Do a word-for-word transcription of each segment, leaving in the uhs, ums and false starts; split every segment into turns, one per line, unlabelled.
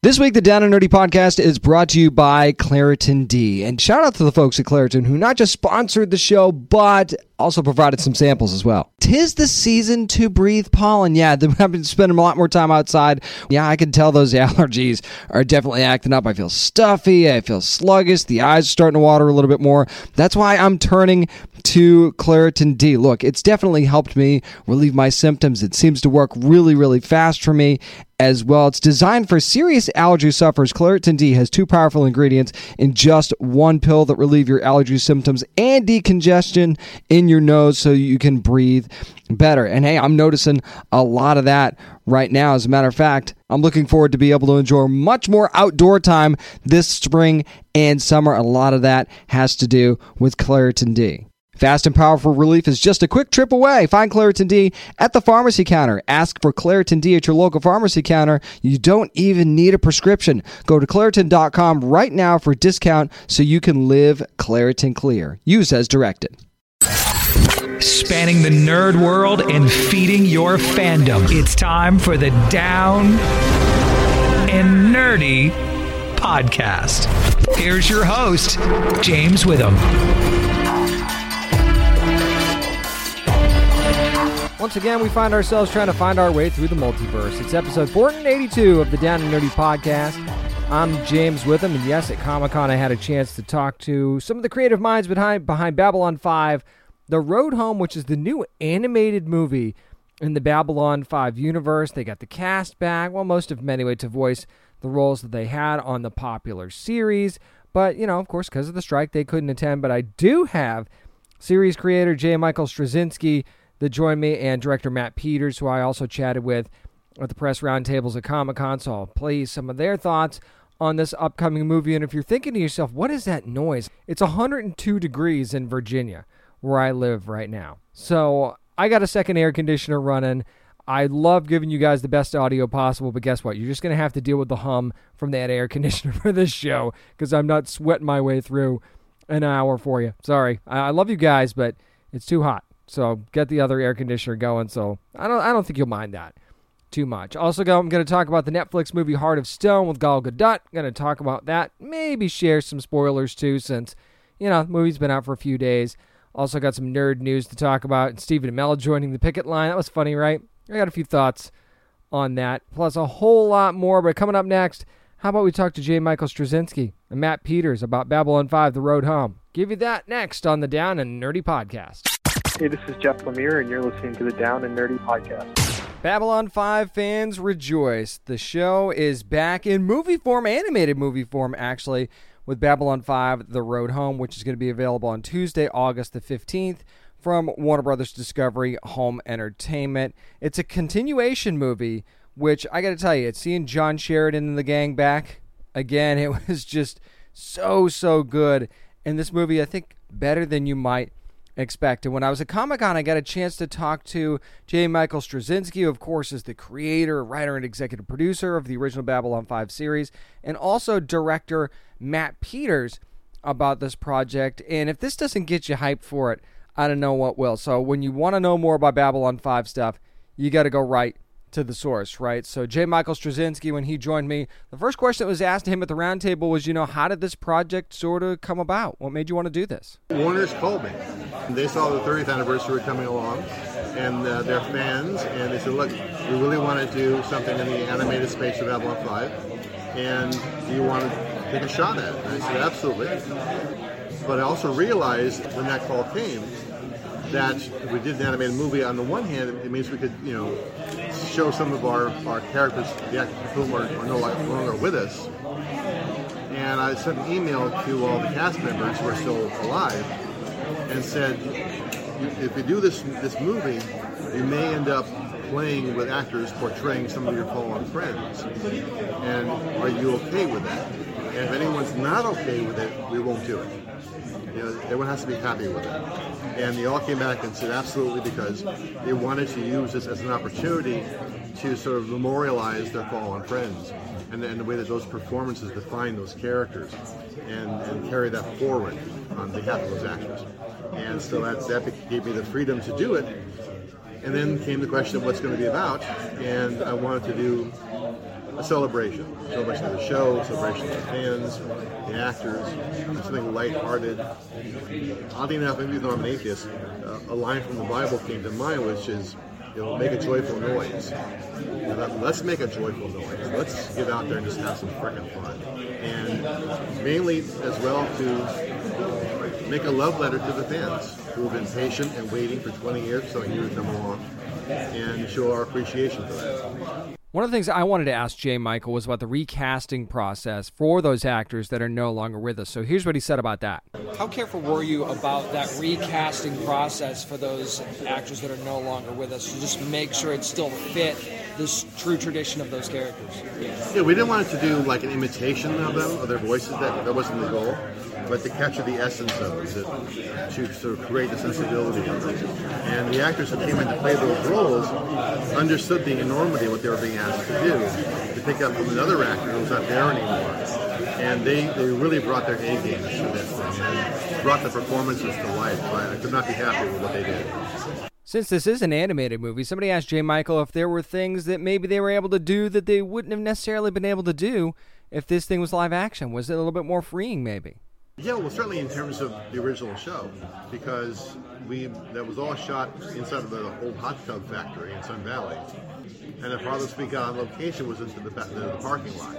This week, the Down and Nerdy podcast is brought to you by Claritin D. And shout out to the folks at Claritin who not just sponsored the show, but also provided some samples as well. 'Tis the season to breathe pollen. Yeah, I've been spending a lot more time outside. Yeah, I can tell those allergies are definitely acting up. I feel stuffy. I feel sluggish. The eyes are starting to water a little bit more. That's why I'm turning to Claritin D. Look, it's definitely helped me relieve my symptoms. It seems to work really, really fast for me as well. It's designed for serious allergy sufferers. Claritin D has two powerful ingredients in just one pill that relieve your allergy symptoms and decongestion in your nose so you can breathe better. And hey, I'm noticing a lot of that right now. As a matter of fact, I'm looking forward to be able to enjoy much more outdoor time this spring and summer. A lot of that has to do with Claritin D. Fast and powerful relief is just a quick trip away. Find Claritin D at the pharmacy counter. Ask for Claritin D at your local pharmacy counter. You don't even need a prescription. Go to Claritin dot com right now for a discount so you can live Claritin Clear. Use as directed.
Spanning the nerd world and feeding your fandom. It's time for the Down and Nerdy podcast. Here's your host, James Witham.
Once again, we find ourselves trying to find our way through the multiverse. It's episode four eighty-two of the Down and Nerdy podcast. I'm James Witham, and yes, at Comic-Con I had a chance to talk to some of the creative minds behind, behind Babylon five, The Road Home, which is the new animated movie in the Babylon five universe. They got the cast back, well, most of them anyway, to voice the roles that they had on the popular series. But, you know, of course, because of the strike, they couldn't attend. But I do have series creator J. Michael Straczynski that joined me, and director Matt Peters, who I also chatted with at the press roundtables at Comic-Con, so I'll play you some of their thoughts on this upcoming movie. And if you're thinking to yourself, what is that noise? It's one hundred two degrees in Virginia, where I live right now. So I got a second air conditioner running. I love giving you guys the best audio possible, but guess what? You're just going to have to deal with the hum from that air conditioner for this show, because I'm not sweating my way through an hour for you. Sorry. I love you guys, but it's too hot. So get the other air conditioner going. So I don't I don't think you'll mind that too much. Also, go, I'm going to talk about the Netflix movie Heart of Stone with Gal Gadot. Going to talk about that. Maybe share some spoilers too, since, you know, the movie's been out for a few days. Also got some nerd news to talk about. And Stephen Amell joining the picket line. That was funny, right? I got a few thoughts on that. Plus a whole lot more. But coming up next, how about we talk to J. Michael Straczynski and Matt Peters about Babylon five, The Road Home. Give you that next on the Down and Nerdy podcast.
Hey, this is Jeff Lemire, and you're listening to the Down and Nerdy podcast.
Babylon five fans rejoice. The show is back in movie form, animated movie form, actually, with Babylon five, The Road Home, which is going to be available on Tuesday, August the fifteenth, from Warner Brothers Discovery Home Entertainment. It's a continuation movie, which I got to tell you, it's seeing John Sheridan and the gang back again. It was just so, so good. And this movie, I think, better than you might expect. And when I was at Comic-Con, I got a chance to talk to J. Michael Straczynski, who of course is the creator, writer, and executive producer of the original Babylon five series, and also director Matt Peters about this project. And if this doesn't get you hyped for it, I don't know what will. So when you want to know more about Babylon five stuff, you got to go right to the source, right? So J. Michael Straczynski, when he joined me, the first question that was asked to him at the roundtable was, you know, how did this project sort of come about? What made you want to do this?
Warner's called me. They saw the thirtieth anniversary coming along, and uh, they're fans, and they said, look, we really want to do something in the animated space of Babylon five, and do you want to take a shot at it? And I said, absolutely. But I also realized when that call came that if we did an animated movie, on the one hand, it means we could, you know, show some of our, our characters, the actors of whom are, are no longer with us. And I sent an email to all the cast members who are still alive and said, if you do this this movie, you may end up playing with actors portraying some of your fallen friends. And are you okay with that? And if anyone's not okay with it, we won't do it. You know, everyone has to be happy with it. And they all came back and said absolutely, because they wanted to use this as an opportunity to sort of memorialize their fallen friends and, and the way that those performances define those characters and, and carry that forward on behalf of those actors. And so that's, that gave me the freedom to do it. And then came the question of what's going to be about, and I wanted to do a celebration. Celebration of the show, celebration of the fans, the actors, something lighthearted. Oddly enough, even though I'm an atheist, uh, a line from the Bible came to mind, which is, you know, make a joyful noise. You know, let's make a joyful noise. Let's get out there and just have some freaking fun. And mainly as well to make a love letter to the fans who have been patient and waiting for twenty years, so years come along, and show our appreciation for that.
One of the things I wanted to ask J. Michael was about the recasting process for those actors that are no longer with us. So here's what he said about that. How careful were you about that recasting process for those actors that are no longer with us to just make sure it still fit this true tradition of those characters?
Yeah, we didn't want it to do like an imitation of them, of their voices. That, that wasn't the goal. But to capture the essence of them, to, to sort of create the sensibility of them. And the actors who came in to play those roles understood the enormity of what they were being asked to do, to pick up from another actor who was not there anymore. And they, they really brought their A game to this thing and brought the performances to life. So I could not be happy with what they did.
Since this is an animated movie, somebody asked J. Michael if there were things that maybe they were able to do that they wouldn't have necessarily been able to do if this thing was live action. Was it a little bit more freeing, maybe?
Yeah, well, certainly in terms of the original show, because we that was all shot inside of the old hot tub factory in Sun Valley, and the farthest we got on location was into the, the, the parking lot.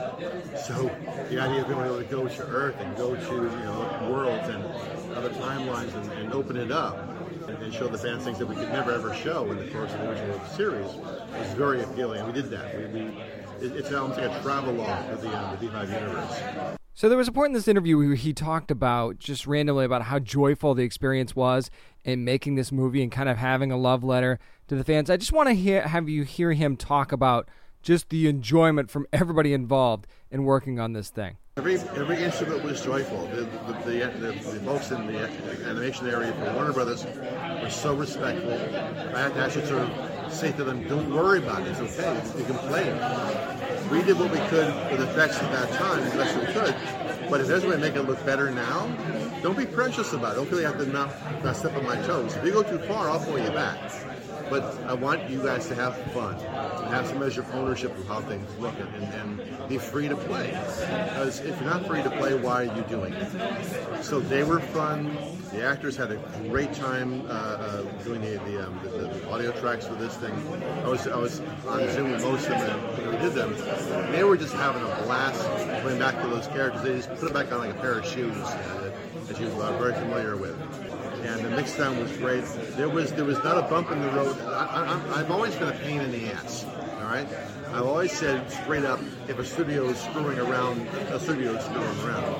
So the idea of being able to go to Earth and go to, you know, worlds and other timelines and, and open it up and, and show the fans things that we could never ever show in the course of the original series was very appealing, and we did that. We, we it, it's almost like a travelogue with the, uh, the Beehive universe.
So there was a point in this interview where he talked about, just randomly, about how joyful the experience was in making this movie and kind of having a love letter to the fans. I just want to hear, have you hear him talk about just the enjoyment from everybody involved in working on this thing.
Every every instrument was joyful. The the, the, the, the folks in the animation area for Warner Brothers were so respectful. I had to actually sort of say to them, don't worry about it. It's okay. You can play it. We did what we could with effects at that time, as best we could. But if there's a way to make it look better now, don't be precious about it. Don't feel you have to not, not step on my toes. If you go too far, I'll pull you back. But I want you guys to have fun, and have some measure of ownership of how things look, and, and be free to play. Because if you're not free to play, why are you doing it? So they were fun. The actors had a great time uh, uh, doing the the, um, the the audio tracks for this thing. I was I was on Zoom with most of them when we did them. They were just having a blast going back to those characters. They just put it back on like a pair of shoes uh, that you're uh, very familiar with. And the mix down was great. There was there was not a bump in the road. I, I, I've always been a pain in the ass. All right, I've always said straight up, if a studio is screwing around, a studio is screwing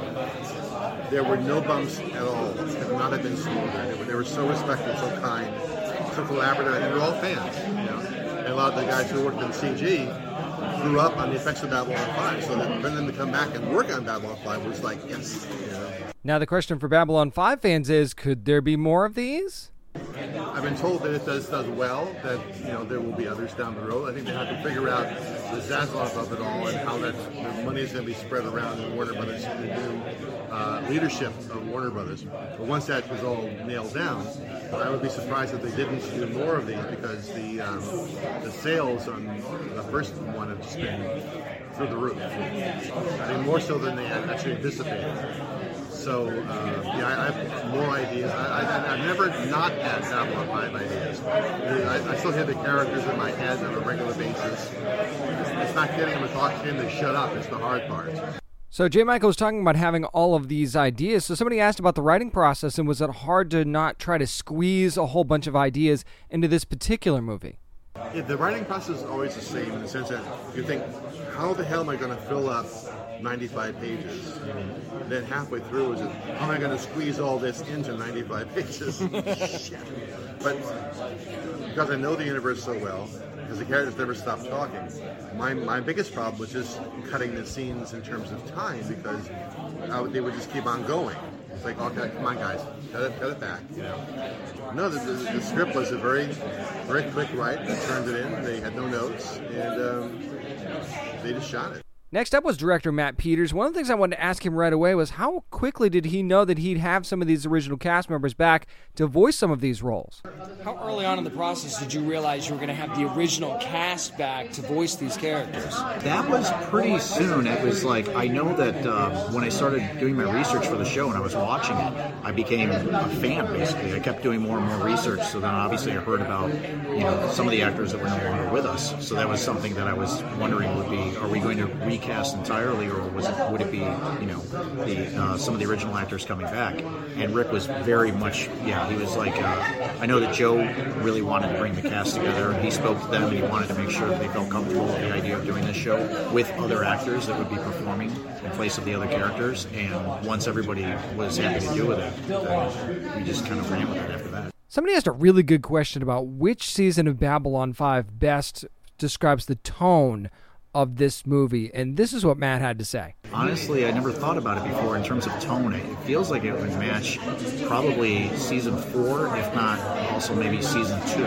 around. There were no bumps at all. It could not have been smoother. They were, they were so respectful, so kind, so collaborative, and they were all fans. You know, and a lot of the guys who worked in C G grew up on the effects of Babylon five, so that for them to come back and work on Babylon five was like, yes. You know?
Now the question for Babylon five fans is, could there be more of these?
I've been told that it does does well, that you know there will be others down the road. I think they have to figure out the Zaslav of it all and how that the money is going to be spread around in Warner Brothers, the new uh, leadership of Warner Brothers. But once that was all nailed down, I would be surprised if they didn't do more of these, because the um, the sales on the first one have just been through the roof. I mean, more so than they had actually anticipated. So, uh, yeah, I, I have more ideas. I, I, I've never not had Babylon five ideas. I, I still have the characters in my head on a regular basis. It's, it's not getting them to talk to him to shut up. It's the hard part.
So J. Michael was talking about having all of these ideas. So somebody asked about the writing process, and was it hard to not try to squeeze a whole bunch of ideas into this particular movie?
Yeah, the writing process is always the same in the sense that you think, how the hell am I going to fill up ninety-five pages? Mm-hmm. Then halfway through is it, how am I going to squeeze all this into ninety-five pages? Shit. But because I know the universe so well, because the characters never stop talking, my my biggest problem was just cutting the scenes in terms of time, because I, they would just keep on going. It's like, okay, come on guys, cut it, cut it back, you know. No, the, the, the script was a very, very quick write. They turned it in. They had no notes, and um, they just shot it.
Next up was director Matt Peters. One of the things I wanted to ask him right away was how quickly did he know that he'd have some of these original cast members back to voice some of these roles?
How early on in the process did you realize you were going to have the original cast back to voice these characters?
That was pretty soon. It was like, I know that uh, when I started doing my research for the show and I was watching it, I became a fan, basically. I kept doing more and more research, so then obviously I heard about, you know, some of the actors that were no longer with us. So that was something that I was wondering would be, are we going to recast entirely, or was it, would it be, you know, the uh, some of the original actors coming back? And Rick was very much, yeah, he was like, uh, I know that Joe really wanted to bring the cast together, and he spoke to them, and he wanted to make sure that they felt comfortable with the idea of doing this show with other actors that would be performing in place of the other characters. And once everybody was happy to do with it, then we just kind of ran with it after that.
Somebody asked a really good question about which season of Babylon five best describes the tone of this movie, and this is what Matt had to say.
Honestly, I never thought about it before in terms of tone. It feels like it would match probably season four, if not also maybe season two,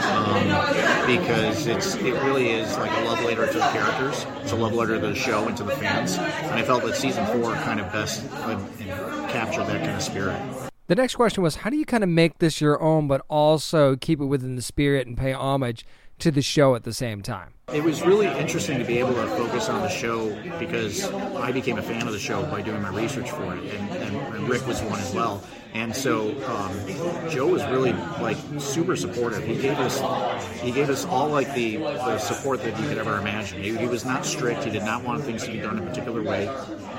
um, because it's it really is like a love letter to the characters. It's a love letter to the show and to the fans, and I felt that season four kind of best uh, captured that kind of spirit.
The next question was, how do you kind of make this your own, but also keep it within the spirit and pay homage to the show at the same time?
It was really interesting to be able to focus on the show because I became a fan of the show by doing my research for it, and, and, and Rick was one as well. And so um, Joe was really like super supportive. He gave us he gave us all like the, the support that you could ever imagine. He, he was not strict. He did not want things to be done a particular way.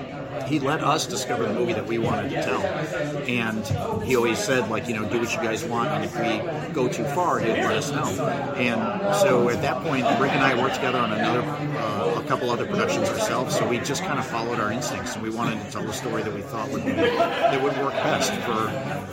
He let us discover the movie that we wanted to tell. And he always said, like, you know, do what you guys want, and if we go too far, he'd let us know. And so at that point, Rick and I worked together on another, uh, a couple other productions ourselves, so we just kind of followed our instincts, and we wanted to tell the story that we thought would be, that would work best for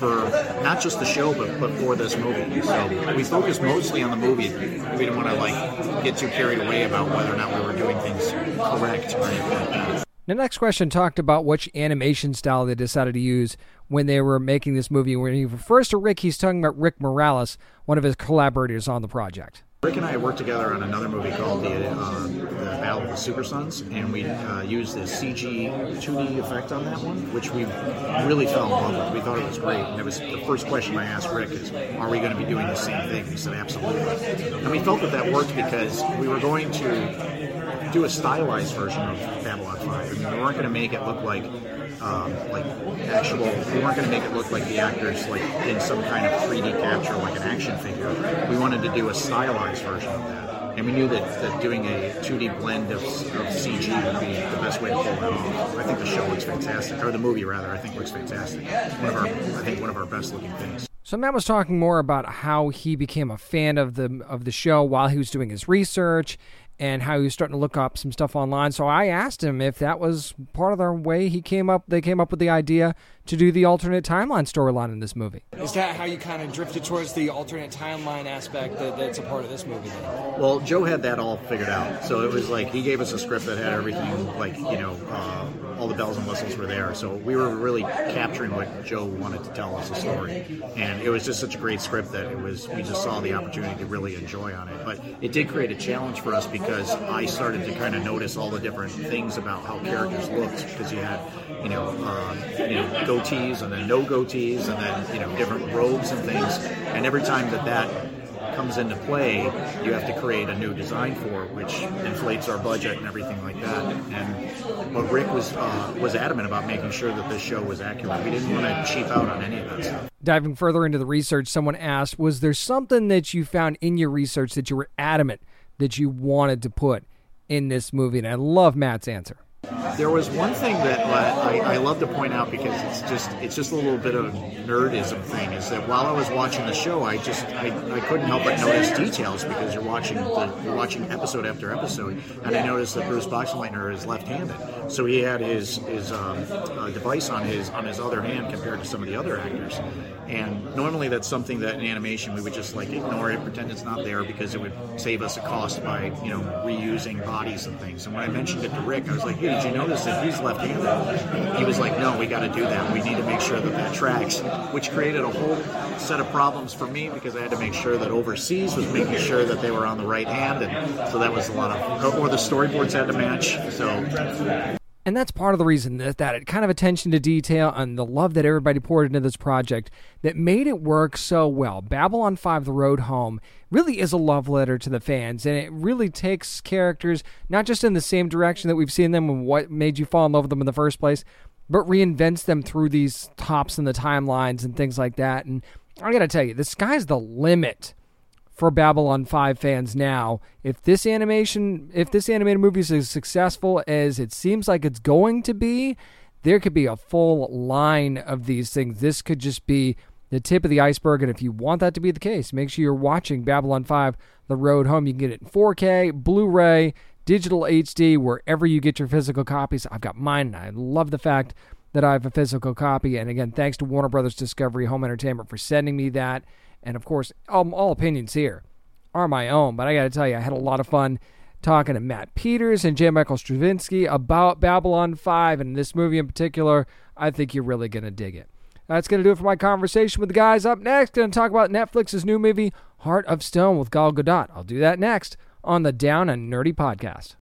for not just the show, but, but for this movie. So we focused mostly on the movie. We didn't want to, like, get too carried away about whether or not we were doing things correct or anything like that.
The next question talked about which animation style they decided to use when they were making this movie. When he refers to Rick, he's talking about Rick Morales, one of his collaborators on the project.
Rick and I worked together on another movie called The, uh, the Battle of the Super Sons, and we uh, used the C G two D effect on that one, which we really fell in love with. We thought it was great, and it was the first question I asked Rick is, are we going to be doing the same thing? He said, absolutely. And we felt that that worked because we were going to do a stylized version of Babylon five. I mean, we weren't going to make it look like um, like actual, we weren't going to make it look like the actors like in some kind of three D capture like an action figure. We wanted to do a stylized version of that. And we knew that, that doing a two D blend of, of C G would be the best way to pull that off. I think the show looks fantastic, or the movie rather, I think looks fantastic. One of our, I think one of our best looking things.
So Matt was talking more about how he became a fan of the of the show while he was doing his research, and how he was starting to look up some stuff online. So I asked him if that was part of the way he came up. They came up with the idea to do the alternate timeline storyline in this movie.
Is that how you kind of drifted towards the alternate timeline aspect that, that's a part of this movie then?
Well, Joe had that all figured out. So it was like he gave us a script that had everything, like, you know, uh, all the bells and whistles were there. So we were really capturing what Joe wanted to tell us a story. And it was just such a great script that it was, we just saw the opportunity to really enjoy on it. But it did create a challenge for us because I started to kind of notice all the different things about how characters looked, because you had, you know, uh, you know, goatees and then no goatees and then, you know, different robes and things. And every time that that comes into play, you have to create a new design for it, which inflates our budget and everything like that. And but Rick was uh, was adamant about making sure that this show was accurate. We didn't want to cheap out on any of that stuff.
Diving further into the research, someone asked, was there something that you found in your research that you were adamant that you wanted to put in this movie? And I love Matt's answer.
There was one thing that uh, I, I love to point out, because it's just it's just a little bit of a nerdism thing, is that while I was watching the show, I just I, I couldn't help but notice details, because you're watching the, you're watching episode after episode, and I noticed that Bruce Boxleitner is left-handed, so he had his his um, uh, device on his on his other hand compared to some of the other actors. And normally that's something that in animation we would just like ignore it, pretend it's not there, because it would save us a cost by, you know, reusing bodies and things. And when I mentioned it to Rick, I was like, hey, did you notice noticed that he's left-handed. He was like, no, we got to do that. We need to make sure that that tracks, which created a whole set of problems for me because I had to make sure that overseas was making sure that they were on the right hand, and so that was a lot of, or the storyboards had to match. So.
And that's part of the reason that that kind of attention to detail and the love that everybody poured into this project that made it work so well. Babylon five, The Road Home, really is a love letter to the fans, and it really takes characters not just in the same direction that we've seen them and what made you fall in love with them in the first place, but reinvents them through these hops in the timelines and things like that. And I gotta tell you, the sky's the limit for Babylon five fans now. If this animation, if this animated movie is as successful as it seems like it's going to be, there could be a full line of these things. This could just be the tip of the iceberg, and if you want that to be the case, make sure you're watching Babylon five, The Road Home. You can get it in four K, Blu-ray, digital H D, wherever you get your physical copies. I've got mine, and I love the fact that I have a physical copy. And again, thanks to Warner Brothers Discovery Home Entertainment for sending me that. And of course, um, all opinions here are my own, but I got to tell you, I had a lot of fun talking to Matt Peters and J. Michael Straczynski about Babylon five, and this movie in particular. I think you're really going to dig it. That's going to do it for my conversation with the guys. Up next, going to talk about Netflix's new movie, Heart of Stone, with Gal Gadot. I'll do that next on the Down and Nerdy podcast.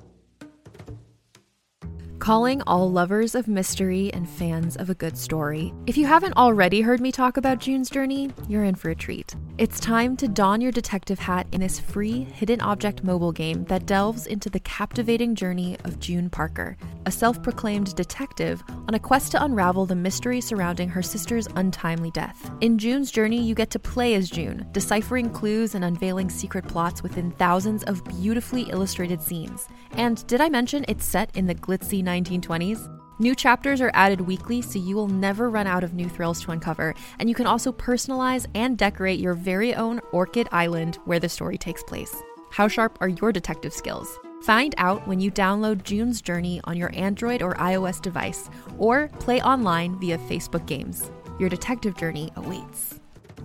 Calling all lovers of mystery and fans of a good story. If you haven't already heard me talk about June's Journey, you're in for a treat. It's time to don your detective hat in this free hidden object mobile game that delves into the captivating journey of June Parker, a self-proclaimed detective on a quest to unravel the mystery surrounding her sister's untimely death. In June's Journey, you get to play as June, deciphering clues and unveiling secret plots within thousands of beautifully illustrated scenes. And did I mention it's set in the glitzy nineteen twenties? New chapters are added weekly, so you will never run out of new thrills to uncover, and you can also personalize and decorate your very own Orchid Island where the story takes place. How sharp are your detective skills? Find out when you download June's Journey on your Android or iOS device, or play online via Facebook Games. Your detective journey awaits.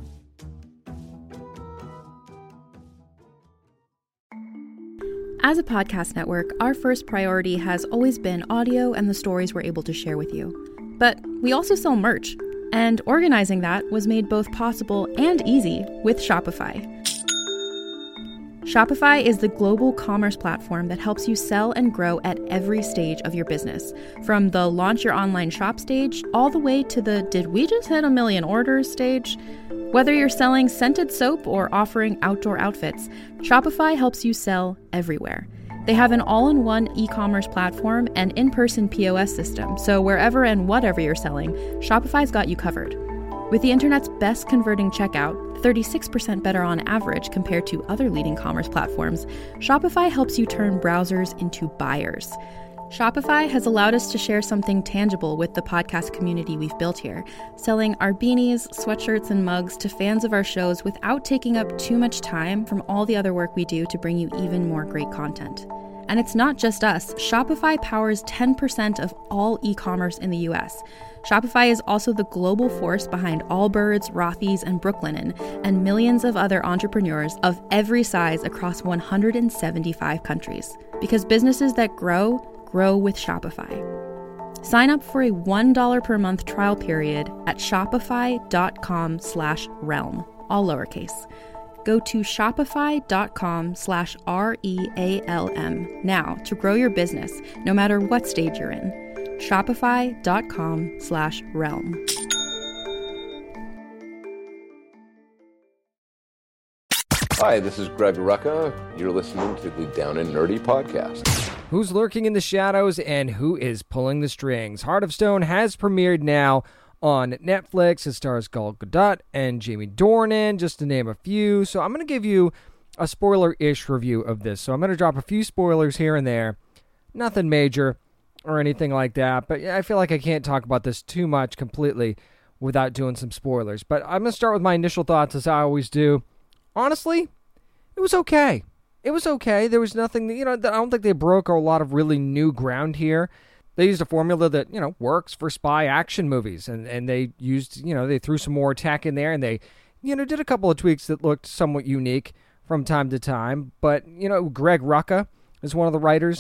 As a podcast network, our first priority has always been audio and the stories we're able to share with you. But we also sell merch, and organizing that was made both possible and easy with Shopify. Shopify is the global commerce platform that helps you sell and grow at every stage of your business, from the launch your online shop stage all the way to the did we just hit a million orders stage. Whether you're selling scented soap or offering outdoor outfits, Shopify helps you sell everywhere. They have an all-in-one e-commerce platform and in-person P O S system, so wherever and whatever you're selling, Shopify's got you covered. With the internet's best converting checkout, thirty-six percent better on average compared to other leading commerce platforms, Shopify helps you turn browsers into buyers. Shopify has allowed us to share something tangible with the podcast community we've built here, selling our beanies, sweatshirts, and mugs to fans of our shows without taking up too much time from all the other work we do to bring you even more great content. And it's not just us. Shopify powers ten percent of all e-commerce in the U S. Shopify is also the global force behind Allbirds, Rothy's, and Brooklinen, and millions of other entrepreneurs of every size across one hundred seventy-five countries. Because businesses that grow, grow with Shopify. Sign up for a one dollar per month trial period at shopify.com slash realm, all lowercase. Go to shopify.com slash R-E-A-L-M now to grow your business, no matter what stage you're in. Shopify.com slash realm.
Hi, this is Greg Rucka. You're listening to the Down and Nerdy podcast.
Who's lurking in the shadows and who is pulling the strings? Heart of Stone has premiered now on Netflix. It stars Gal Gadot and Jamie Dornan, just to name a few. So I'm going to give you a spoiler-ish review of this. So I'm going to drop a few spoilers here and there. Nothing major or anything like that. But I feel like I can't talk about this too much completely without doing some spoilers. But I'm going to start with my initial thoughts, as I always do. Honestly, it was okay. It was okay. There was nothing, you know, I don't think they broke a lot of really new ground here. They used a formula that, you know, works for spy action movies. And, and they used, you know, they threw some more tech in there. And they, you know, did a couple of tweaks that looked somewhat unique from time to time. But, you know, Greg Rucka is one of the writers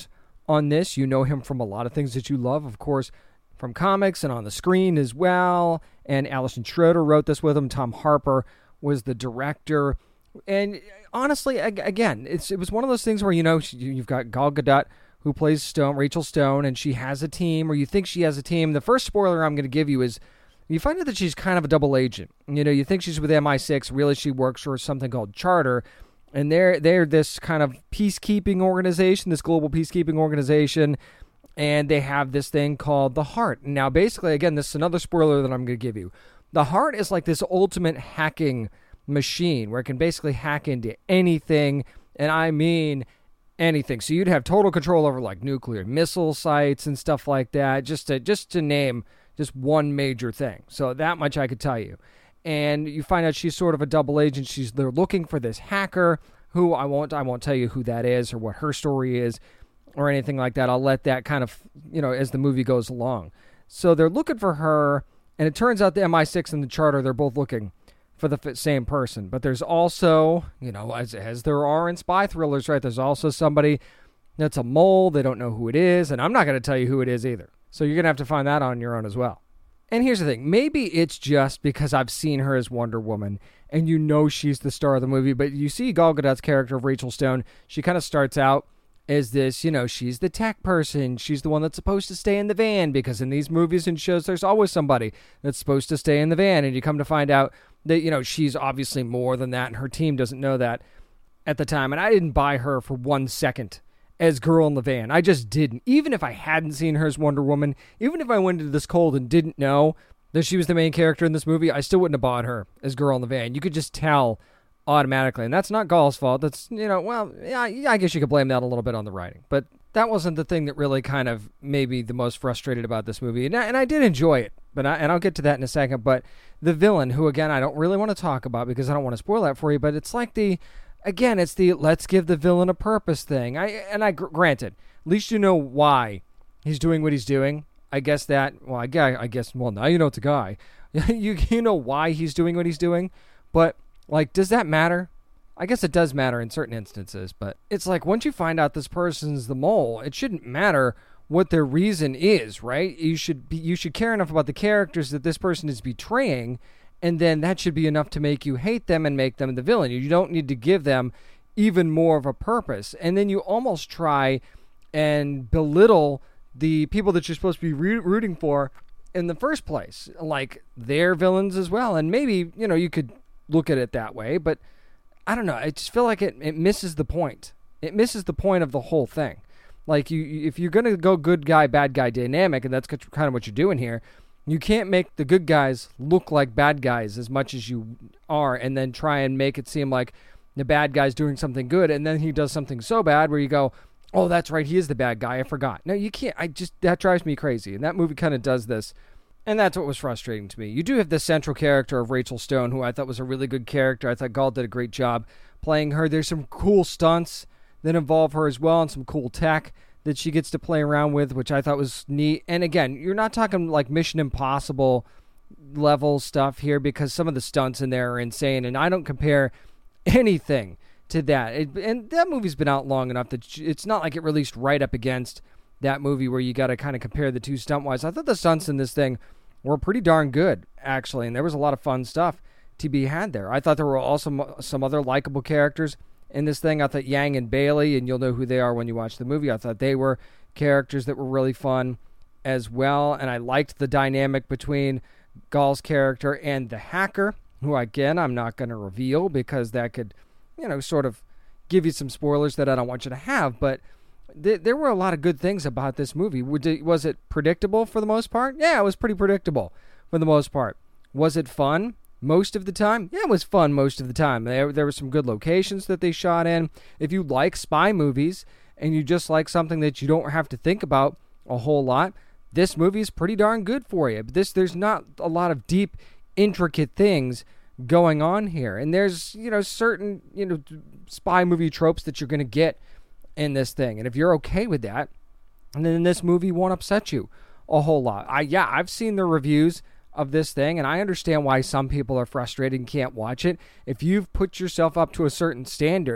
on this. You know him from a lot of things that you love, of course, from comics and on the screen as well. And Allison Schroeder wrote this with him. Tom Harper was the director. And honestly, again, it's it was one of those things where, you know, you've got Gal Gadot, who plays Stone, Rachel Stone, and she has a team, or you think she has a team. The first spoiler I'm going to give you is you find out that she's kind of a double agent. You know, you think she's with M I six, really she works for something called Charter, and they're, they're this kind of peacekeeping organization, this global peacekeeping organization, and they have this thing called the Heart. Now, basically, again, this is another spoiler that I'm going to give you. The Heart is like this ultimate hacking machine where it can basically hack into anything, and I mean anything. So you'd have total control over like nuclear missile sites and stuff like that, just to just to name just one major thing. So that much I could tell you. And you find out she's sort of a double agent. She's they're looking for this hacker who I won't I won't tell you who that is or what her story is or anything like that. I'll let that kind of, you know, as the movie goes along. So they're looking for her, and it turns out the M I six and the Charter, they're both looking for the same person. But there's also, you know, as as there are in spy thrillers, right, there's also somebody that's a mole. They don't know who it is, and I'm not going to tell you who it is either. So you're going to have to find that on your own as well. And here's the thing. Maybe it's just because I've seen her as Wonder Woman, and you know she's the star of the movie, but you see Gal Gadot's character of Rachel Stone, she kind of starts out as this, you know, she's the tech person. She's the one that's supposed to stay in the van, because in these movies and shows, there's always somebody that's supposed to stay in the van, and you come to find out that, you know, she's obviously more than that, and her team doesn't know that at the time. And I didn't buy her for one second as Girl in the Van. I just didn't. Even if I hadn't seen her as Wonder Woman, even if I went into this cold and didn't know that she was the main character in this movie, I still wouldn't have bought her as Girl in the Van. You could just tell automatically. And that's not Gal's fault. That's, you know, well, yeah, I guess you could blame that a little bit on the writing. But that wasn't the thing that really kind of made me the most frustrated about this movie. And I, and I did enjoy it, but I, and I'll get to that in a second. But the villain, who, again, I don't really want to talk about because I don't want to spoil that for you, but it's like the, again, it's the let's give the villain a purpose thing. I And I, granted, at least you know why he's doing what he's doing. I guess that, well, I guess, I guess well, now you know it's a guy. you, you know why he's doing what he's doing, but, like, does that matter? I guess it does matter in certain instances, but it's like once you find out this person's the mole, it shouldn't matter what their reason is, right? You should be, you should care enough about the characters that this person is betraying, and then that should be enough to make you hate them and make them the villain. You don't need to give them even more of a purpose. And then you almost try and belittle the people that you're supposed to be rooting for in the first place. Like, they're villains as well. And maybe, you know, you could look at it that way, but I don't know. I just feel like it, it misses the point. It misses the point of the whole thing. Like, you, if you're going to go good guy, bad guy dynamic, and that's kind of what you're doing here, you can't make the good guys look like bad guys as much as you are, and then try and make it seem like the bad guy's doing something good, and then he does something so bad where you go, oh, that's right, he is the bad guy, I forgot. No, you can't. I just, that drives me crazy, and that movie kind of does this, and that's what was frustrating to me. You do have the central character of Rachel Stone, who I thought was a really good character. I thought Gal did a great job playing her. There's some cool stunts that involve her as well, and some cool tech that she gets to play around with, which I thought was neat. And again, you're not talking like Mission Impossible level stuff here, because some of the stunts in there are insane, and I don't compare anything to that. It, and that movie's been out long enough that it's not like it released right up against that movie where you got to kind of compare the two stunt-wise. I thought the stunts in this thing were pretty darn good, actually, and there was a lot of fun stuff to be had there. I thought there were also some other likable characters in this thing. I thought Yang and Bailey, and you'll know who they are when you watch the movie, I thought they were characters that were really fun as well, and I liked the dynamic between Gal's character and the hacker, who, again, I'm not going to reveal because that could, you know, sort of give you some spoilers that I don't want you to have, but th- there were a lot of good things about this movie. Was it predictable for the most part? Yeah, it was pretty predictable for the most part. Was it fun most of the time? Yeah, it was fun most of the time. There, there were some good locations that they shot in. If you like spy movies and you just like something that you don't have to think about a whole lot, this movie is pretty darn good for you. But this, there's not a lot of deep, intricate things going on here. And there's, you know, certain, you know, spy movie tropes that you're going to get in this thing. And if you're okay with that, then this movie won't upset you a whole lot. I yeah, I've seen the reviews of this thing, and I understand why some people are frustrated and can't watch it. If you've put yourself up to a certain standard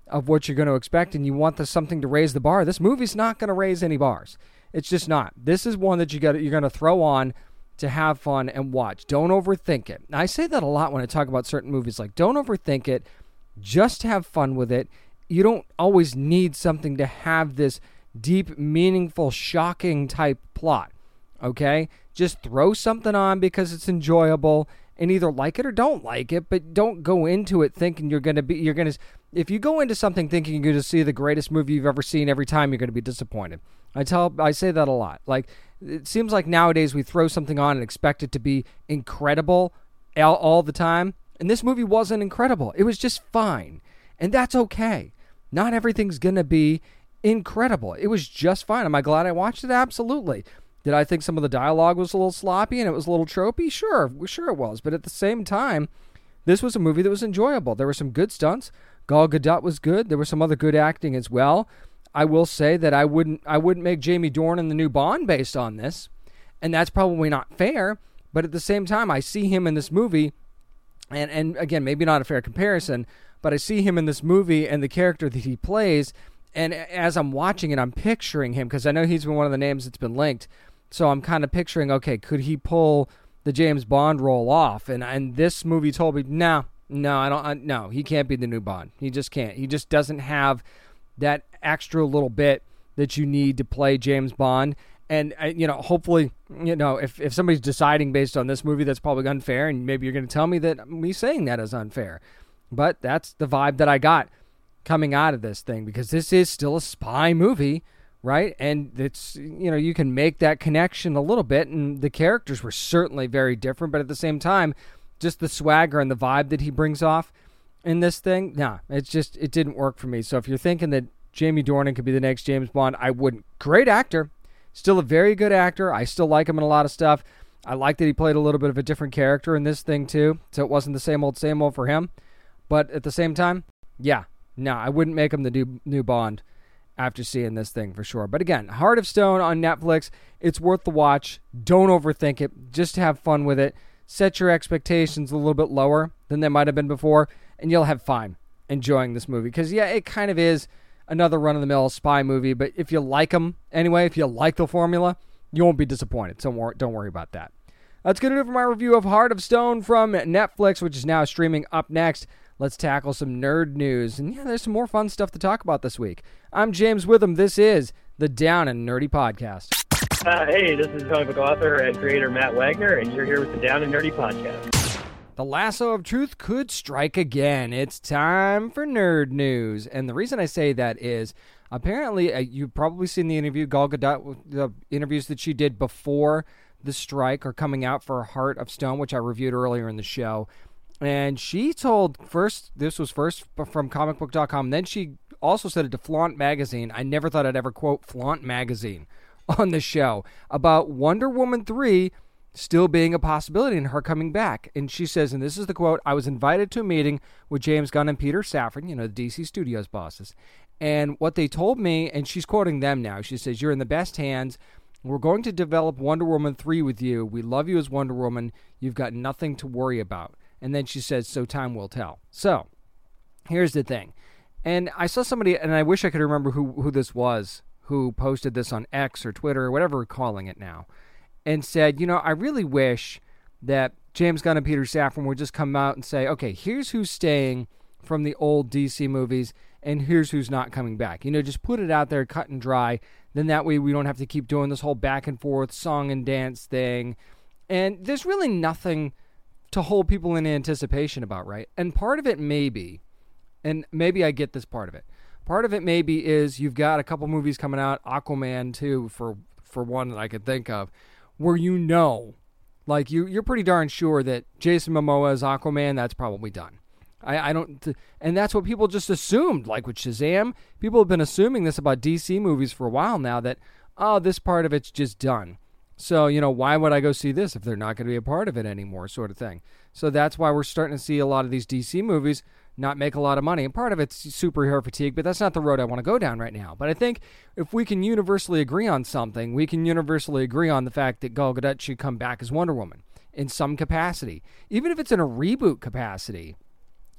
of what you're going to expect, and you want the, something to raise the bar. This movie's not going to raise any bars. It's just not. This is one that you got you're going to throw on to have fun and watch. Don't overthink it. Now, I say that a lot when I talk about certain movies. Like, don't overthink it. Just have fun with it. You don't always need something to have this deep, meaningful, shocking type plot. Okay? Just throw something on because it's enjoyable and either like it or don't like it, but don't go into it thinking you're going to be, you're going to, if you go into something thinking you're going to see the greatest movie you've ever seen every time, you're going to be disappointed. I tell, I say that a lot. Like, it seems like nowadays we throw something on and expect it to be incredible all, all the time. And this movie wasn't incredible. It was just fine. And that's okay. Not everything's going to be incredible. It was just fine. Am I glad I watched it? Absolutely. Did I think some of the dialogue was a little sloppy and it was a little tropey? Sure, sure it was. But at the same time, this was a movie that was enjoyable. There were some good stunts. Gal Gadot was good. There was some other good acting as well. I will say that I wouldn't I wouldn't make Jamie Dornan the new Bond based on this. And that's probably not fair. But at the same time, I see him in this movie, and, and again, maybe not a fair comparison, but I see him in this movie and the character that he plays, and as I'm watching it, I'm picturing him, because I know he's been one of the names that's been linked. So I'm kind of picturing, okay, could he pull the James Bond role off? And and this movie told me, no, no, I don't. I, no, he can't be the new Bond. He just can't. He just doesn't have that extra little bit that you need to play James Bond. And uh, you know, hopefully, you know, if if somebody's deciding based on this movie, that's probably unfair, and maybe you're going to tell me that me saying that is unfair. But that's the vibe that I got coming out of this thing, because this is still a spy movie. Right? And it's, you know, you can make that connection a little bit, and the characters were certainly very different, but at the same time, just the swagger and the vibe that he brings off in this thing, nah, it's just, it didn't work for me. So if you're thinking that Jamie Dornan could be the next James Bond, I wouldn't. Great actor. Still a very good actor. I still like him in a lot of stuff. I like that he played a little bit of a different character in this thing too, so it wasn't the same old, same old for him. But at the same time, yeah, no, I wouldn't make him the new, new Bond after seeing this thing for sure. But again, Heart of Stone on Netflix. It's worth the watch. Don't overthink it. Just have fun with it. Set your expectations a little bit lower than they might have been before, and you'll have fun enjoying this movie. Because, yeah, it kind of is another run-of-the-mill spy movie, but if you like them anyway, if you like the formula, you won't be disappointed. So wor- don't worry about that. That's going to do it for my review of Heart of Stone from Netflix, which is now streaming. Up next, let's tackle some nerd news. And yeah, there's some more fun stuff to talk about this week. I'm James Witham. This is the Down and Nerdy Podcast.
Uh, hey, this is comic book author and creator Matt Wagner, and you're here with the Down and Nerdy Podcast.
The lasso of truth could strike again. It's time for nerd news. And the reason I say that is, apparently, uh, you've probably seen the interview, Gal Gadot, the interviews that she did before the strike are coming out for Heart of Stone, which I reviewed earlier in the show. And she told first, this was first from comic book dot com, then she also said it to Flaunt Magazine. I never thought I'd ever quote Flaunt Magazine on the show about Wonder Woman three still being a possibility and her coming back. And she says, and this is the quote, I was invited to a meeting with James Gunn and Peter Safran, you know, the D C Studios bosses. And what they told me, and she's quoting them now, she says, you're in the best hands. We're going to develop Wonder Woman three with you. We love you as Wonder Woman. You've got nothing to worry about. And then she says, so time will tell. So here's the thing. And I saw somebody, and I wish I could remember who, who this was, who posted this on X or Twitter or whatever we're calling it now, and said, you know, I really wish that James Gunn and Peter Safran would just come out and say, okay, here's who's staying from the old D C movies, and here's who's not coming back. You know, just put it out there, cut and dry. Then that way we don't have to keep doing this whole back and forth song and dance thing. And there's really nothing to hold people in anticipation about, right? And part of it may be, and maybe I get this part of it, part of it maybe is you've got a couple movies coming out, Aquaman two for for one that I could think of, where you know, like you, you're pretty darn sure that Jason Momoa is Aquaman, that's probably done. I, I don't, th- and that's what people just assumed, like with Shazam. People have been assuming this about D C movies for a while now, that, oh, this part of it's just done. So, you know, why would I go see this if they're not going to be a part of it anymore, sort of thing. So that's why we're starting to see a lot of these D C movies not make a lot of money. And part of it's superhero fatigue, but that's not the road I want to go down right now. But I think if we can universally agree on something, we can universally agree on the fact that Gal Gadot should come back as Wonder Woman in some capacity. Even if it's in a reboot capacity,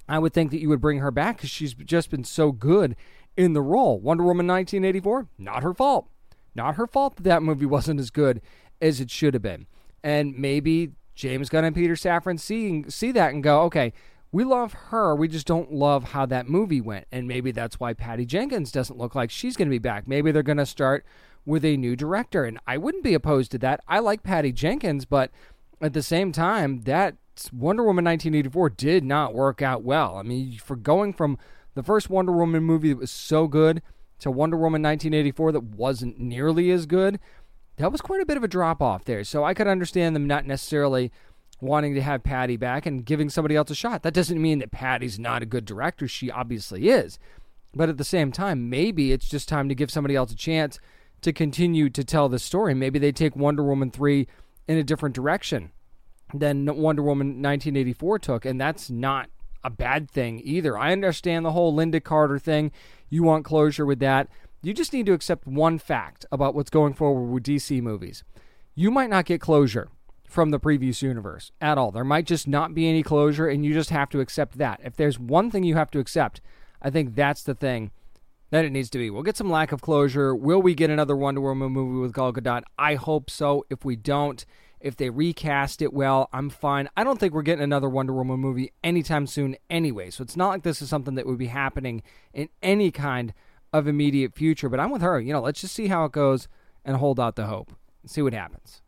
I would think that you would bring her back because she's just been so good in the role. Wonder Woman nineteen eighty-four, not her fault. Not her fault that that movie wasn't as good as it should have been. And maybe James Gunn and Peter Safran seeing, see that and go, okay, we love her, we just don't love how that movie went. And maybe that's why Patty Jenkins doesn't look like she's going to be back. Maybe they're going to start with a new director. And I wouldn't be opposed to that. I like Patty Jenkins, but at the same time, that Wonder Woman nineteen eighty-four did not work out well. I mean, for going from the first Wonder Woman movie that was so good to Wonder Woman nineteen eighty-four that wasn't nearly as good, that was quite a bit of a drop-off there. So I could understand them not necessarily wanting to have Patty back and giving somebody else a shot. That doesn't mean that Patty's not a good director. She obviously is. But at the same time, maybe it's just time to give somebody else a chance to continue to tell the story. Maybe they take Wonder Woman three in a different direction than Wonder Woman nineteen eighty-four took, and that's not a bad thing either. I understand the whole Linda Carter thing. You want closure with that. You just need to accept one fact about what's going forward with D C movies. You might not get closure from the previous universe at all. There might just not be any closure, and you just have to accept that. If there's one thing you have to accept, I think that's the thing that it needs to be. We'll get some lack of closure. Will we get another Wonder Woman movie with Gal Gadot? I hope so. If we don't, if they recast it well, I'm fine. I don't think we're getting another Wonder Woman movie anytime soon anyway, so it's not like this is something that would be happening in any kind of immediate future, but I'm with her. You know, let's just see how it goes and hold out the hope and see what happens.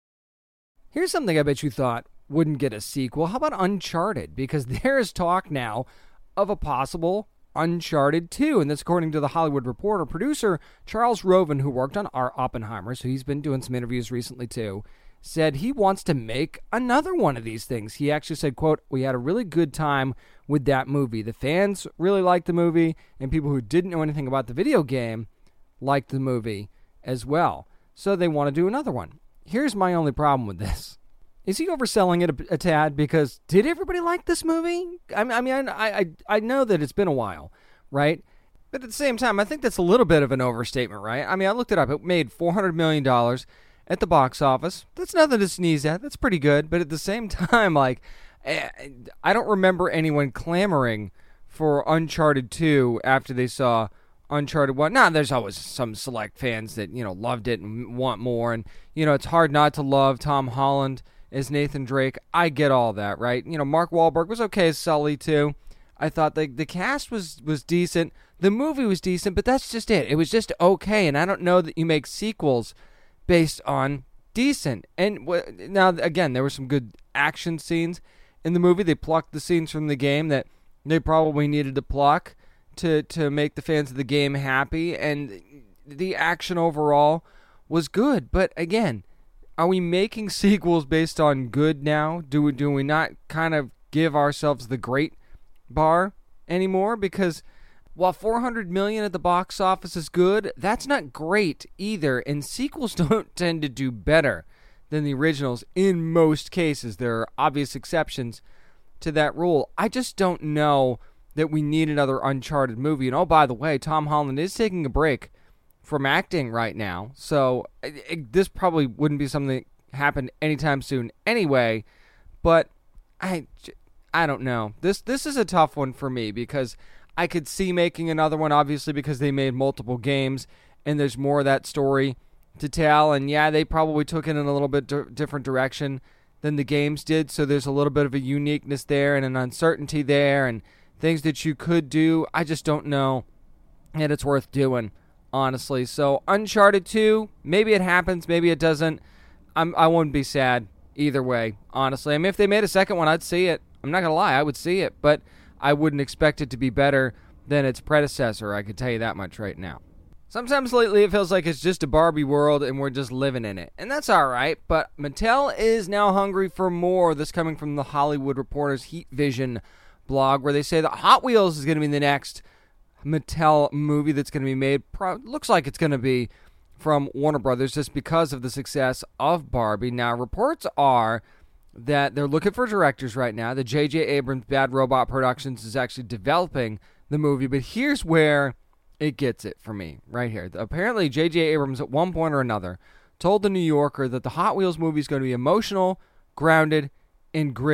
Here's something I bet you thought wouldn't get a sequel. How about Uncharted? Because there is talk now of a possible Uncharted two, and that's according to the Hollywood Reporter. Producer Charles Roven, who worked on our Oppenheimer, so he's been doing some interviews recently too, said he wants to make another one of these things. He actually said, quote, "We had a really good time with that movie. The fans really liked the movie, and people who didn't know anything about the video game liked the movie as well. So they want to do another one." Here's my only problem with this. Is he overselling it a, a tad? Because did everybody like this movie? I mean, I, mean I, I, I know that it's been a while, right? But at the same time, I think that's a little bit of an overstatement, right? I mean, I looked it up. It made four hundred million dollars at the box office. That's nothing to sneeze at. That's pretty good. But at the same time, like, I don't remember anyone clamoring for Uncharted two after they saw Uncharted one. Now, there's always some select fans that, you know, loved it and want more. And, you know, it's hard not to love Tom Holland as Nathan Drake. I get all that, right? You know, Mark Wahlberg was okay as Sully, too. I thought the, the cast was, was decent. The movie was decent, but that's just it. It was just okay. And I don't know that you make sequels based on decent. And w- now, again, there were some good action scenes in the movie. They plucked the scenes from the game that they probably needed to pluck to, to make the fans of the game happy. And the action overall was good. But again, are we making sequels based on good now? Do we, do we not kind of give ourselves the great bar anymore? Because while four hundred million dollars at the box office is good, that's not great either, and sequels don't tend to do better than the originals in most cases. There are obvious exceptions to that rule. I just don't know that we need another Uncharted movie. And oh, by the way, Tom Holland is taking a break from acting right now, so it, it, this probably wouldn't be something that happened anytime soon anyway, but I, I don't know. This, this is a tough one for me because I could see making another one, obviously, because they made multiple games, and there's more of that story to tell. And yeah, they probably took it in a little bit di- different direction than the games did, so there's a little bit of a uniqueness there and an uncertainty there and things that you could do. I just don't know that it's worth doing, honestly. So Uncharted two, maybe it happens, maybe it doesn't. I'm, I wouldn't be sad either way, honestly. I mean, if they made a second one, I'd see it. I'm not going to lie, I would see it, but I wouldn't expect it to be better than its predecessor, I could tell you that much right now. Sometimes lately it feels like it's just a Barbie world and we're just living in it. And that's alright, but Mattel is now hungry for more. This coming from the Hollywood Reporter's Heat Vision blog, where they say that Hot Wheels is going to be the next Mattel movie that's going to be made. Pro- looks like it's going to be from Warner Brothers just because of the success of Barbie. Now, reports are that they're looking for directors right now. The J J Abrams Bad Robot Productions is actually developing the movie, but here's where it gets it for me, right here. Apparently, J J Abrams at one point or another told the New Yorker that the Hot Wheels movie is going to be emotional, grounded, and gritty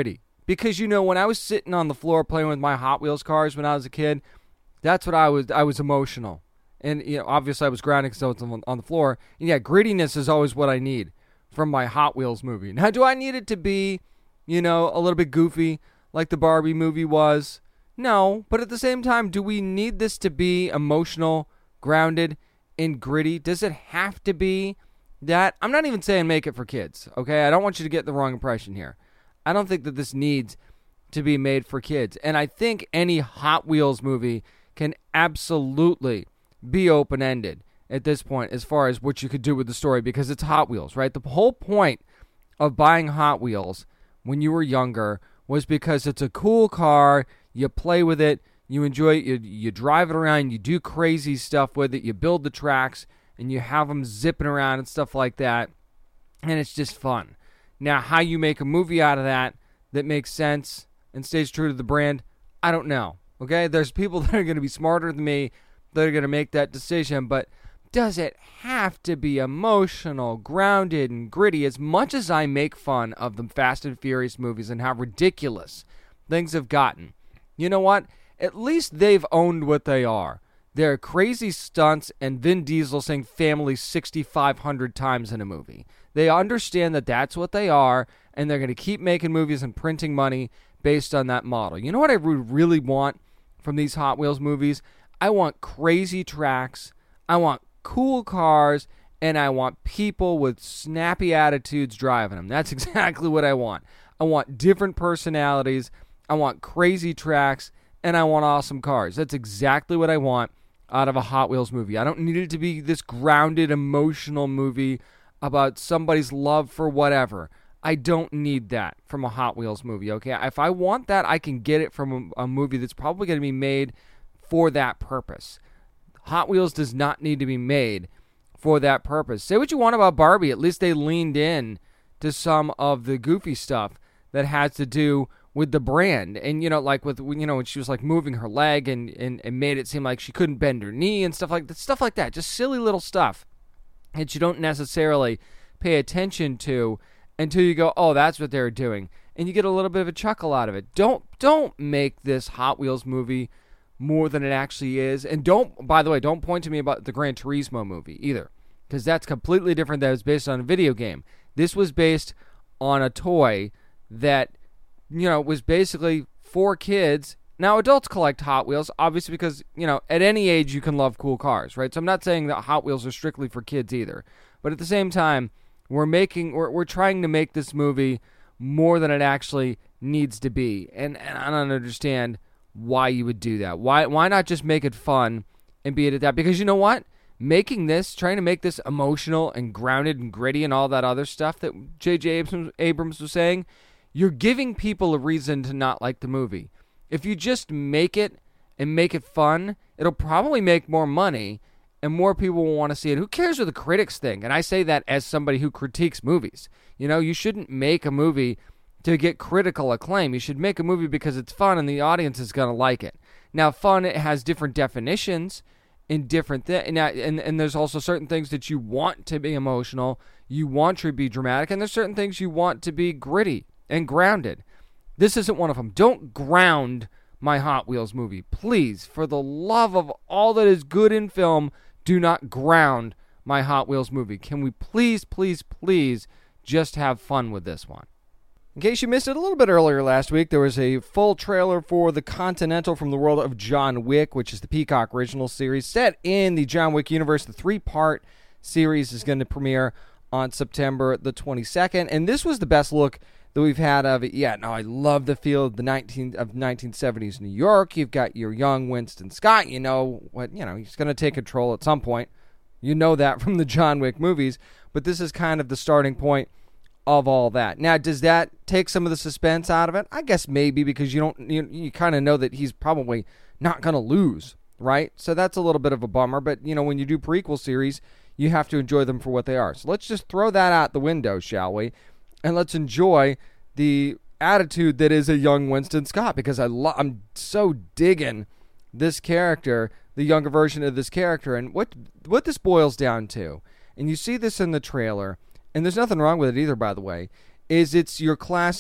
Because, you know, when I was sitting on the floor playing with my Hot Wheels cars when I was a kid, that's what I was. I was emotional. And, you know, obviously I was grounded because I was on, on the floor. And, yeah, grittiness is always what I need from my Hot Wheels movie. Now, do I need it to be, you know, a little bit goofy like the Barbie movie was? No. But at the same time, do we need this to be emotional, grounded, and gritty? Does it have to be that? I'm not even saying make it for kids, okay? I don't want you to get the wrong impression here. I don't think that this needs to be made for kids. And I think any Hot Wheels movie can absolutely be open-ended at this point as far as what you could do with the story, because it's Hot Wheels, right? The whole point of buying Hot Wheels when you were younger was because it's a cool car, you play with it, you enjoy it, you, you drive it around, you do crazy stuff with it, you build the tracks, and you have them zipping around and stuff like that, and it's just fun. Now, how you make a movie out of that that makes sense and stays true to the brand, I don't know, okay? There's people that are going to be smarter than me that are going to make that decision, but does it have to be emotional, grounded, and gritty? As much as I make fun of the Fast and Furious movies and how ridiculous things have gotten, you know what? At least they've owned what they are. They're crazy stunts and Vin Diesel saying family sixty-five hundred times in a movie. They understand that that's what they are, and they're going to keep making movies and printing money based on that model. You know what I would really want from these Hot Wheels movies? I want crazy tracks, I want cool cars, and I want people with snappy attitudes driving them. That's exactly what I want. I want different personalities, I want crazy tracks, and I want awesome cars. That's exactly what I want out of a Hot Wheels movie. I don't need it to be this grounded, emotional movie about somebody's love for whatever. I don't need that from a Hot Wheels movie, okay? If I want that, I can get it from a, a movie that's probably going to be made for that purpose. Hot Wheels does not need to be made for that purpose. Say what you want about Barbie. At least they leaned in to some of the goofy stuff that has to do with the brand. And, you know, like with, you know, when she was like moving her leg and, and, and made it seem like she couldn't bend her knee and stuff like that. Stuff like that. Just silly little stuff that you don't necessarily pay attention to until you go, oh, that's what they're doing. And you get a little bit of a chuckle out of it. Don't don't make this Hot Wheels movie more than it actually is. And don't, by the way, don't point to me about the Gran Turismo movie either, because that's completely different. That was based on a video game. This was based on a toy that, you know, was basically for kids. Now, adults collect Hot Wheels, obviously, because, you know, at any age you can love cool cars, right? So I'm not saying that Hot Wheels are strictly for kids either. But at the same time, we're making, we're, we're trying to make this movie more than it actually needs to be. And, and I don't understand why you would do that. Why why not just make it fun and be it at that? Because you know what? Making this, trying to make this emotional and grounded and gritty and all that other stuff that J J Abrams, Abrams was saying, you're giving people a reason to not like the movie. If you just make it and make it fun, it'll probably make more money and more people will want to see it. Who cares what the critics think? And I say that as somebody who critiques movies. You know, you shouldn't make a movie to get critical acclaim. You should make a movie because it's fun and the audience is going to like it. Now, fun, it has different definitions in different things. And, and, and there's also certain things that you want to be emotional, you want to be dramatic, and there's certain things you want to be gritty and grounded. This isn't one of them. Don't ground my Hot Wheels movie. Please, for the love of all that is good in film, do not ground my Hot Wheels movie. Can we please, please, please just have fun with this one? In case you missed it a little bit earlier last week, there was a full trailer for The Continental from the world of John Wick, which is the Peacock original series set in the John Wick universe. The three-part series is going to premiere on September the twenty-second, and this was the best look that we've had of it yet. Now, I love the feel of the nineteen of nineteen seventies New York. You've got your young Winston Scott. You know what? You know he's going to take control at some point. You know that from the John Wick movies, but this is kind of the starting point of all that. Now, does that take some of the suspense out of it? I guess maybe, because you don't you, you kind of know that he's probably not going to lose, right? So that's a little bit of a bummer, but you know, when you do prequel series, you have to enjoy them for what they are. So let's just throw that out the window, shall we? And let's enjoy the attitude that is a young Winston Scott, because I lo- I'm so digging this character, the younger version of this character, and what what this boils down to, and you see this in the trailer, and there's nothing wrong with it either, by the way, is it's your classic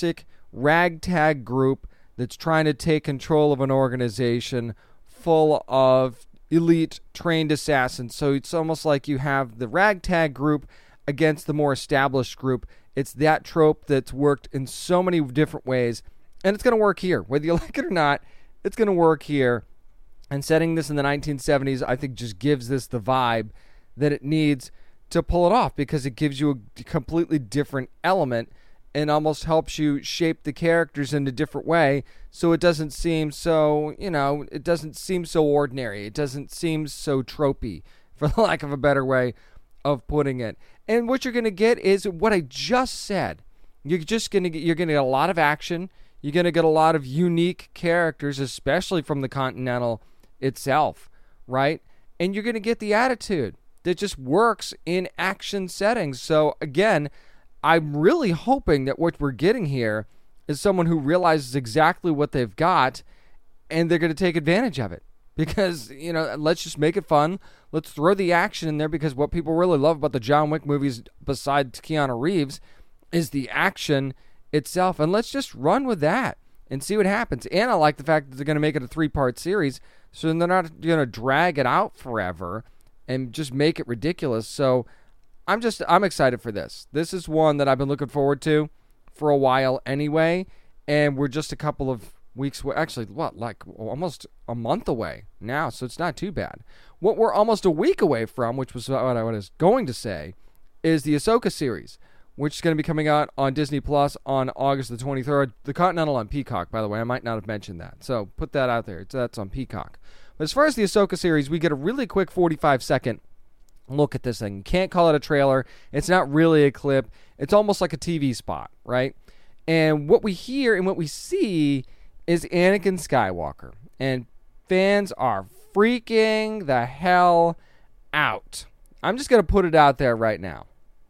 ragtag group that's trying to take control of an organization full of elite trained assassins. So it's almost like you have the ragtag group against the more established group. It's that trope that's worked in so many different ways, and it's going to work here. Whether you like it or not, it's going to work here. And setting this in the nineteen seventies, I think, just gives this the vibe that it needs to pull it off, because it gives you a completely different element and almost helps you shape the characters in a different way, so it doesn't seem so, you know, it doesn't seem so ordinary. It doesn't seem so tropey, for the lack of a better way of putting it. And what you're going to get is what I just said. You're just going to get, you're going to get a lot of action. You're going to get a lot of unique characters, especially from the Continental itself, right? And you're going to get the attitude that just works in action settings. So again, I'm really hoping that what we're getting here is someone who realizes exactly what they've got, and they're going to take advantage of it. Because, you know, let's just make it fun. Let's throw the action in there, because what people really love about the John Wick movies, besides Keanu Reeves, is the action itself. And let's just run with that and see what happens. And I like the fact that they're going to make it a three-part series, so they're not going to drag it out forever and just make it ridiculous. So I'm just, I'm excited for this. This is one that I've been looking forward to for a while anyway, and we're just a couple of weeks, actually, what, like almost a month away now, so it's not too bad. What we're almost a week away from, which was what I was going to say, is the Ahsoka series, which is going to be coming out on Disney Plus on August the twenty-third. The Continental on Peacock, by the way. I might not have mentioned that, so put that out there. It's, that's on Peacock. But as far as the Ahsoka series, we get a really quick forty-five second look at this thing. You can't call it a trailer. It's not really a clip. It's almost like a T V spot, right? And what we hear and what we see is Anakin Skywalker. And fans are freaking the hell out. I'm just going to put it out there right now.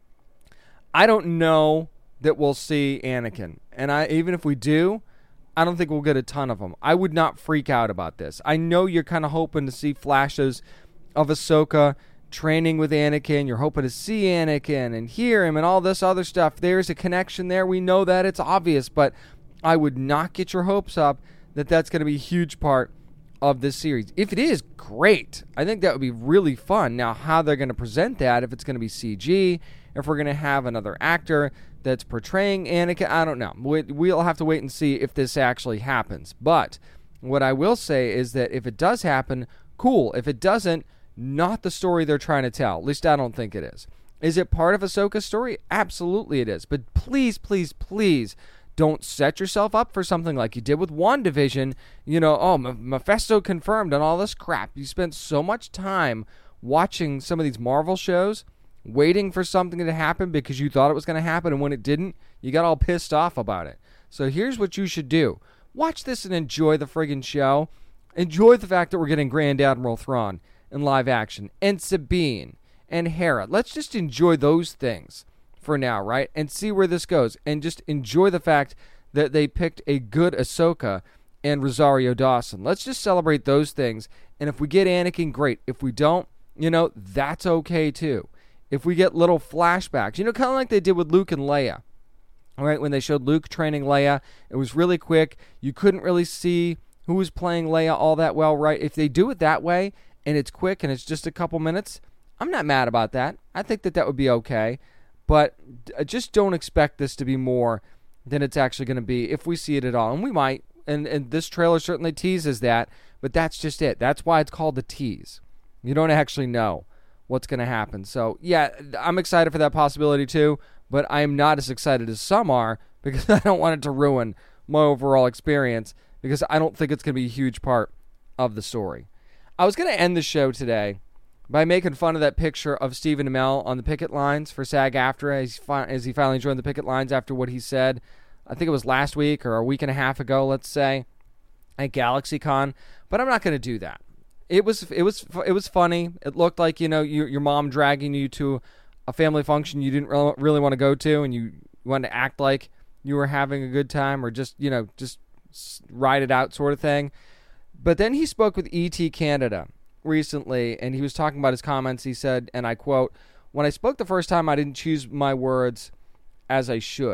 I don't know that we'll see Anakin. And I even if we do, I don't think we'll get a ton of them. I would not freak out about this. I know you're kind of hoping to see flashes of Ahsoka training with Anakin. You're hoping to see Anakin and hear him and all this other stuff. There's a connection there. We know that. It's obvious. But I would not get your hopes up that that's going to be a huge part of this series. If it is, great. I think that would be really fun. Now, how they're going to present that, if it's going to be C G, if we're going to have another actor that's portraying Anakin, I don't know. We'll have to wait and see if this actually happens. But what I will say is that if it does happen, cool. If it doesn't, not the story they're trying to tell. At least I don't think it is. Is it part of Ahsoka's story? Absolutely it is. But please, please, please don't set yourself up for something like you did with WandaVision. You know, oh, Mephisto confirmed and all this crap. You spent so much time watching some of these Marvel shows, waiting for something to happen because you thought it was going to happen, and when it didn't, you got all pissed off about it. So here's what you should do. Watch this and enjoy the friggin' show. Enjoy the fact that we're getting Grand Admiral Thrawn in live action, and Sabine, and Hera. Let's just enjoy those things for now, right? And see where this goes. And just enjoy the fact that they picked a good Ahsoka and Rosario Dawson. Let's just celebrate those things. And if we get Anakin, great. If we don't, you know, that's okay too. If we get little flashbacks, you know, kind of like they did with Luke and Leia, all right? When they showed Luke training Leia, it was really quick. You couldn't really see who was playing Leia all that well, right? If they do it that way, and it's quick and it's just a couple minutes, I'm not mad about that. I think that that would be okay. But just don't expect this to be more than it's actually going to be if we see it at all. And we might. And, and this trailer certainly teases that. But that's just it. That's why it's called the tease. You don't actually know what's going to happen. So, yeah, I'm excited for that possibility too. But I am not as excited as some are, because I don't want it to ruin my overall experience, because I don't think it's going to be a huge part of the story. I was going to end the show today by making fun of that picture of Stephen Amell on the picket lines for SAG-AFTRA as, fi- as he finally joined the picket lines after what he said, I think it was last week or a week and a half ago, let's say, at GalaxyCon. But I'm not going to do that. It was it was it was funny. It looked like, you know, you, your mom dragging you to a family function you didn't re- really want to go to, and you wanted to act like you were having a good time, or just, you know, just ride it out sort of thing. But then he spoke with E T Canada recently, and he was talking about his comments. He said, and I quote, "When I spoke the first time, I didn't choose my words as I should.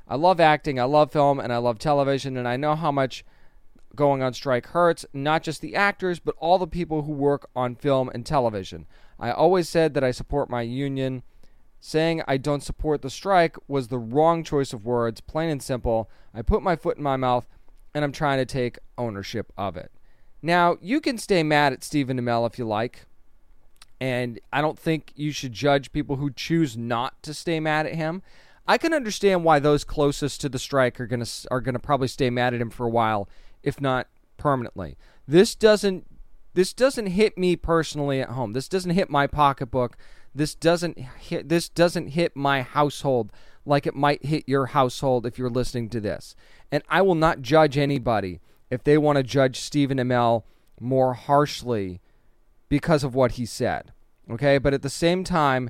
I love acting, I love film, and I love television, and I know how much going on strike hurts, not just the actors, but all the people who work on film and television. I always said that I support my union. Saying I don't support the strike was the wrong choice of words, plain and simple. I put my foot in my mouth, and I'm trying to take ownership of it. Now, you can stay mad at Stephen Amell if you like, and I don't think you should judge people who choose not to stay mad at him. I can understand why those closest to the strike are going to are going to probably stay mad at him for a while, if not permanently. This doesn't this doesn't hit me personally at home. This doesn't hit my pocketbook. This doesn't hit this doesn't hit my household like it might hit your household if you're listening to this. And I will not judge anybody if they want to judge Stephen Amell more harshly because of what he said. Okay? But at the same time,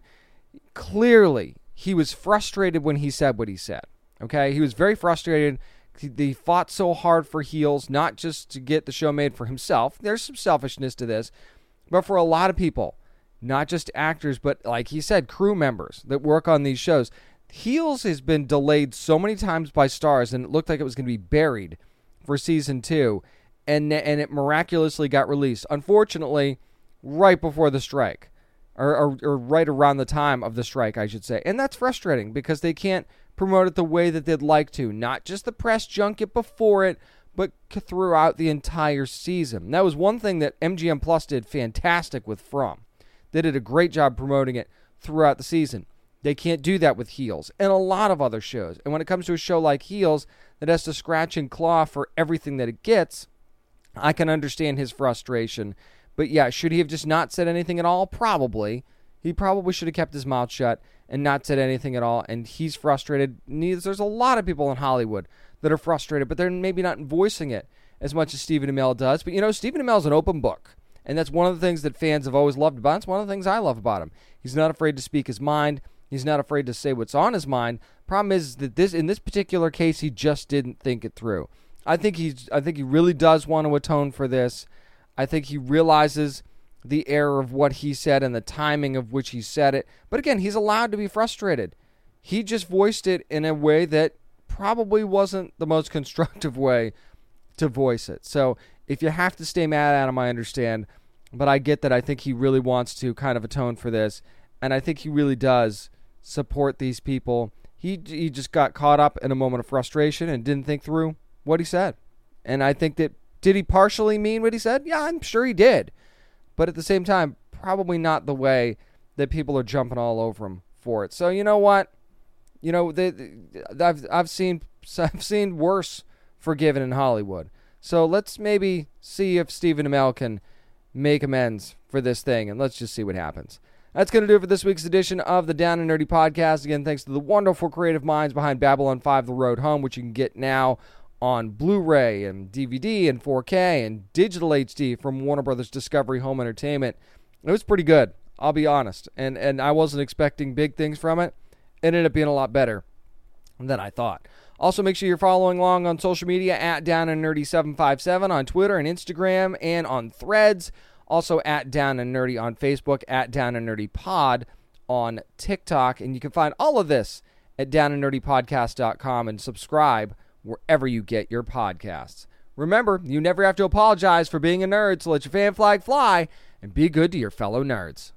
clearly he was frustrated when he said what he said. Okay? He was very frustrated. He fought so hard for heels, not just to get the show made for himself. There's some selfishness to this, but for a lot of people, not just actors, but like he said, crew members that work on these shows. Heels has been delayed so many times by Starz, and it looked like it was going to be buried for season two, and and it miraculously got released. Unfortunately, right before the strike, or, or, or right around the time of the strike, I should say. And that's frustrating because they can't promote it the way that they'd like to. Not just the press junket before it, but throughout the entire season. That was one thing that M G M Plus did fantastic with From. They did a great job promoting it throughout the season. They can't do that with Heels and a lot of other shows. And when it comes to a show like Heels that has to scratch and claw for everything that it gets, I can understand his frustration. But yeah, should he have just not said anything at all? Probably. He probably should have kept his mouth shut and not said anything at all. And he's frustrated. There's a lot of people in Hollywood that are frustrated, but they're maybe not voicing it as much as Stephen Amell does. But you know, Stephen Amell's an open book. And that's one of the things that fans have always loved about him. It's one of the things I love about him. He's not afraid to speak his mind. He's not afraid to say what's on his mind. Problem is that this, in this particular case, he just didn't think it through. I think he's. I think he really does want to atone for this. I think he realizes the error of what he said and the timing of which he said it. But again, he's allowed to be frustrated. He just voiced it in a way that probably wasn't the most constructive way to voice it. So if you have to stay mad at him, I understand. But I get that I think he really wants to kind of atone for this. And I think he really does support these people. He he just got caught up in a moment of frustration and didn't think through what he said. And I think that, did he partially mean what he said? Yeah, I'm sure he did. But at the same time, probably not the way that people are jumping all over him for it. So you know what? You know, they, they, I've I've seen I've seen worse forgiven in Hollywood. So let's maybe see if Stephen Amell can make amends for this thing, and let's just see what happens. That's going to do it for this week's edition of the Down and Nerdy Podcast. Again, thanks to the wonderful creative minds behind Babylon five The Road Home, which you can get now on Blu-ray and D V D and four K and digital H D from Warner Brothers Discovery Home Entertainment. It was pretty good, I'll be honest. And and I wasn't expecting big things from it. It ended up being a lot better than I thought. Also, make sure you're following along on social media at Down and Nerdy seven five seven on Twitter and Instagram and on Threads. Also at Down and Nerdy on Facebook, at Down and Nerdy Pod on TikTok. And you can find all of this at down and nerdy podcast dot com and subscribe wherever you get your podcasts. Remember, you never have to apologize for being a nerd, so let your fan flag fly and be good to your fellow nerds.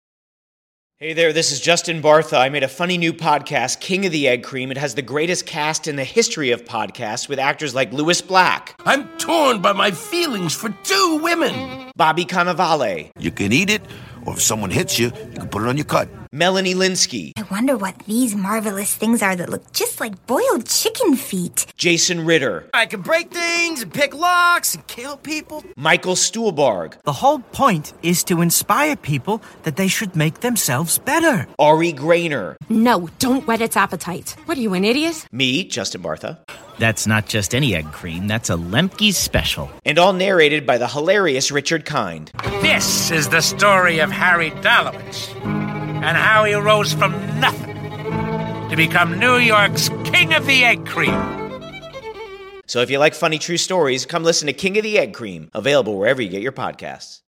Hey there, this is Justin Bartha. I made a funny new podcast, King of the Egg Cream. It has the greatest cast in the history of podcasts with actors like Louis Black.
I'm torn by my feelings for two women.
Bobby Cannavale.
You can eat it, or if someone hits you, you can put it on your cut.
Melanie Linsky.
I wonder what these marvelous things are that look just like boiled chicken feet.
Jason Ritter.
I can break things and pick locks and kill people.
Michael Stuhlbarg.
The whole point is to inspire people that they should make themselves better.
Ari Grainer.
No, don't whet its appetite. What are you, an idiot?
Me, Justin Bartha.
That's not just any egg cream, that's a Lemke's special.
And all narrated by the hilarious Richard Kind.
This is the story of Harry Dalowitz and how he rose from nothing to become New York's King of the Egg Cream.
So if you like funny true stories, come listen to King of the Egg Cream, available wherever you get your podcasts.